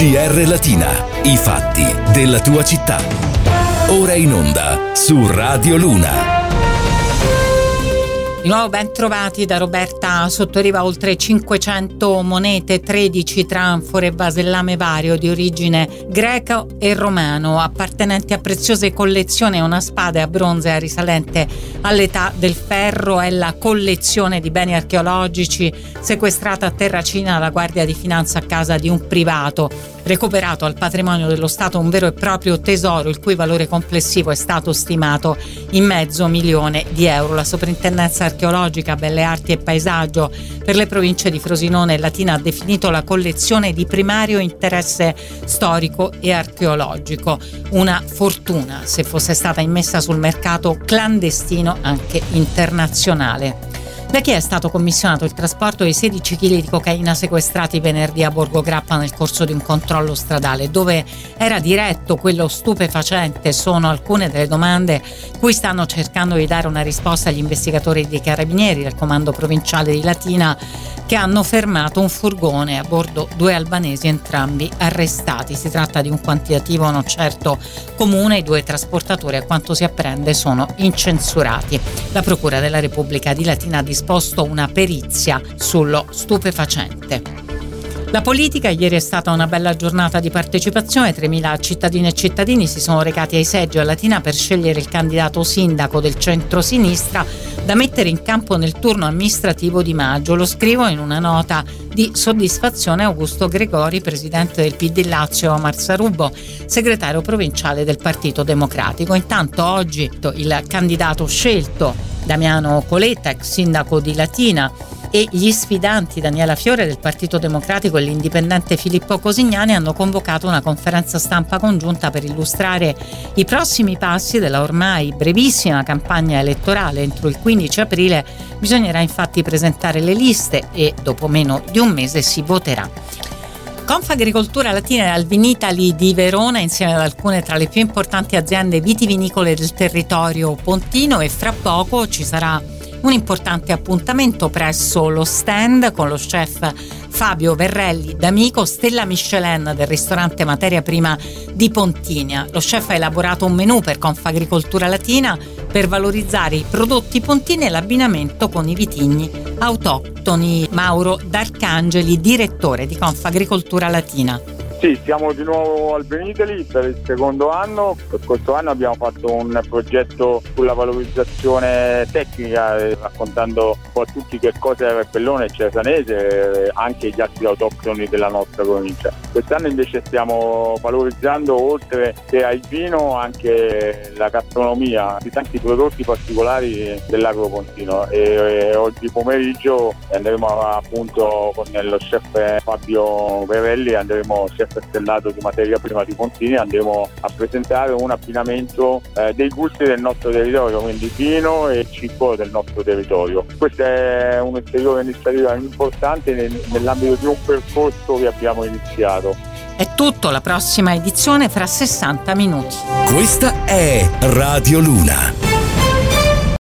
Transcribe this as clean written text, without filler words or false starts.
GR Latina, i fatti della tua città. Ora in onda su Radio Luna. Di nuovo ben trovati da Roberta Sottoriva. Oltre 500 monete, 13 tra anfore e vasellame vario di origine greco e romano, appartenenti a preziose collezioni, una spada a bronze risalente all'età del ferro. È la collezione di beni archeologici sequestrata a Terracina dalla Guardia di Finanza a casa di un privato. Recuperato al patrimonio dello Stato un vero e proprio tesoro, il cui valore complessivo è stato stimato in €500.000. La Soprintendenza Archeologica, Belle Arti e Paesaggio per le province di Frosinone e Latina ha definito la collezione di primario interesse storico e archeologico. Una fortuna se fosse stata immessa sul mercato clandestino anche internazionale. Da chi è stato commissionato il trasporto dei 16 kg di cocaina sequestrati venerdì a Borgo Grappa nel corso di un controllo stradale? Dove era diretto quello stupefacente? Sono alcune delle domande cui stanno cercando di dare una risposta gli investigatori dei Carabinieri del Comando Provinciale di Latina, che hanno fermato un furgone a bordo 2 albanesi, entrambi arrestati. Si tratta di un quantitativo non certo comune. I 2 trasportatori, a quanto si apprende, sono incensurati. La Procura della Repubblica di Latina ha disposto una perizia sullo stupefacente. La politica: ieri è stata una bella giornata di partecipazione. 3.000 cittadine e cittadini si sono recati ai seggi a Latina per scegliere il candidato sindaco del centro-sinistra da mettere in campo nel turno amministrativo di maggio. Lo scrivo in una nota di soddisfazione Augusto Gregori, presidente del PD Lazio, Omar Sarubbo, segretario provinciale del Partito Democratico. Intanto oggi il candidato scelto, Damiano Coletta, ex sindaco di Latina, e gli sfidanti Daniela Fiore del Partito Democratico e l'indipendente Filippo Cosignani hanno convocato una conferenza stampa congiunta per illustrare i prossimi passi della ormai brevissima campagna elettorale. Entro il 15 aprile bisognerà infatti presentare le liste e dopo meno di un mese si voterà. Confagricoltura Latina e Alvinitali di Verona, insieme ad alcune tra le più importanti aziende vitivinicole del territorio pontino, e fra poco ci sarà un importante appuntamento presso lo stand con lo chef Fabio Verrelli d'Amico, stella Michelin del ristorante Materia Prima di Pontinia. Lo chef ha elaborato un menù per Confagricoltura Latina per valorizzare i prodotti pontini e l'abbinamento con i vitigni autoctoni. Mauro D'Arcangeli, direttore di Confagricoltura Latina. Sì, siamo di nuovo al Beniteli per il secondo anno. Per questo anno abbiamo fatto un progetto sulla valorizzazione tecnica, raccontando un po' a tutti che cosa è Bellone e Cesanese, anche gli altri autoctoni della nostra provincia. Quest'anno invece stiamo valorizzando, oltre che al vino, anche la gastronomia di tanti prodotti particolari dell'agropontino. E oggi pomeriggio andremo appunto con lo chef Fabio Verrelli, chef stellato di Materia Prima di Pontini, andremo a presentare un abbinamento dei gusti del nostro territorio, quindi vino e cibo del nostro territorio. Questa è un'ulteriore iniziativa importante nell'ambito di un percorso che abbiamo iniziato. È tutto, la prossima edizione fra 60 minuti. Questa è Radio Luna.